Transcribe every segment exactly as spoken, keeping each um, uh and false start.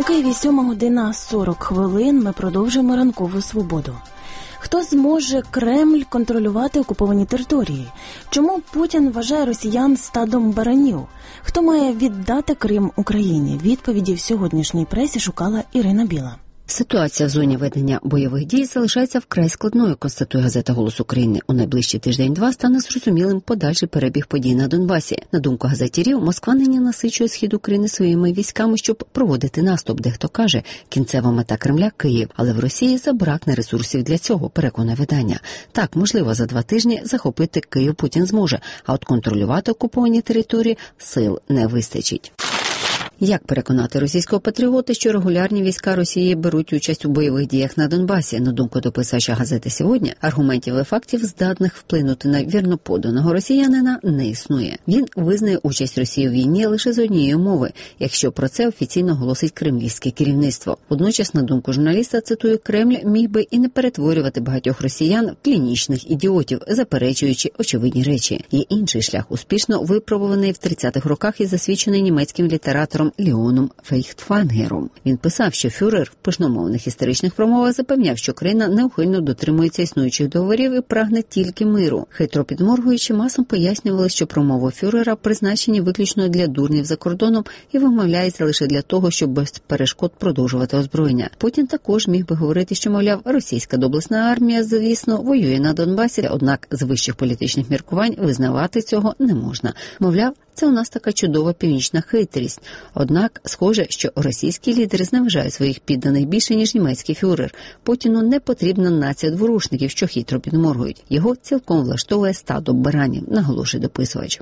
Києві сьома година сорок хвилин. Ми продовжуємо ранкову свободу. Хто зможе Кремль контролювати окуповані території? Чому Путін вважає росіян стадом баранів? Хто має віддати Крим Україні? Відповіді в сьогоднішній пресі шукала Ірина Біла. Ситуація в зоні ведення бойових дій залишається вкрай складною, констатує газета «Голос України». У найближчий тиждень-два стане зрозумілим подальший перебіг подій на Донбасі. На думку газетярів, Москва нині насичує схід України своїми військами, щоб проводити наступ. Дехто каже, кінцева мета Кремля – Київ. Але в Росії забракне ресурсів для цього, переконує видання. Так, можливо, за два тижні захопити Київ Путін зможе, а от контролювати окуповані території сил не вистачить. Як переконати російського патріота, що регулярні війська Росії беруть участь у бойових діях на Донбасі? На думку дописача газети «Сьогодні», аргументів і фактів, здатних вплинути на вірно поданого росіянина, не існує. Він визнає участь Росії в війні лише з однієї умови, якщо про це офіційно оголосить кремлівське керівництво. Водночас, на думку журналіста, цитую, Кремль міг би і не перетворювати багатьох росіян в клінічних ідіотів, заперечуючи очевидні речі. Є інший шлях, успішно випробуваний в тридцятих роках і засвідчений німецьким літератором Леоном Фейхтвангером. Він писав, що фюрер в пишномовних історичних промовах запевняв, що країна неухильно дотримується існуючих договорів і прагне тільки миру. Хитро підморгуючи, масом пояснювали, що промови фюрера призначені виключно для дурнів за кордоном і вимовляється лише для того, щоб без перешкод продовжувати озброєння. Путін також міг би говорити, що, мовляв, російська доблесна армія, звісно, воює на Донбасі, однак з вищих політичних міркувань визнавати цього не можна. Мовляв, це у нас така чудова північна хитрість. Однак, схоже, що російські лідери зневажають своїх підданих більше, ніж німецький фюрер. Путіну не потрібна нація дворушників, що хитро підморгують. Його цілком влаштовує стадо баранів, наголошує дописувач.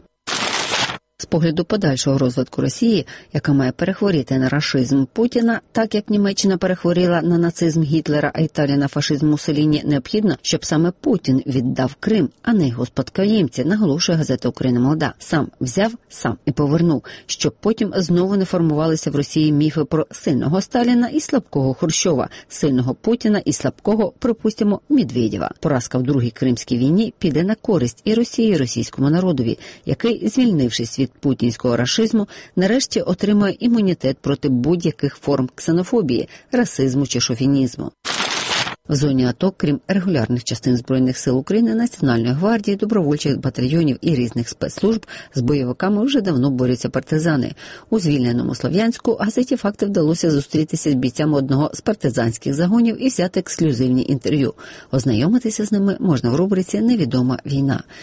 З погляду подальшого розвитку Росії, яка має перехворіти на рашизм Путіна, так як Німеччина перехворіла на нацизм Гітлера, а Італія на фашизм Муссоліні, необхідно, щоб саме Путін віддав Крим, а не його спадкоємці, наголошує газета «Україна молода». Сам взяв, сам і повернув, щоб потім знову не формувалися в Росії міфи про сильного Сталіна і слабкого Хрущова, сильного Путіна і слабкого, припустимо, Медведєва. Поразка в Другій Кримській війні піде на користь і Росії, і російському народові, який, звільнившись від путінського рашизму, нарешті отримує імунітет проти будь-яких форм ксенофобії, расизму чи шовінізму. В зоні АТО, крім регулярних частин Збройних сил України, Національної гвардії, добровольчих батальйонів і різних спецслужб, з бойовиками вже давно борються партизани. У звільненому Слов'янську газеті «Факти» вдалося зустрітися з бійцями одного з партизанських загонів і взяти ексклюзивні інтерв'ю. Ознайомитися з ними можна в рубриці «Невідома війна».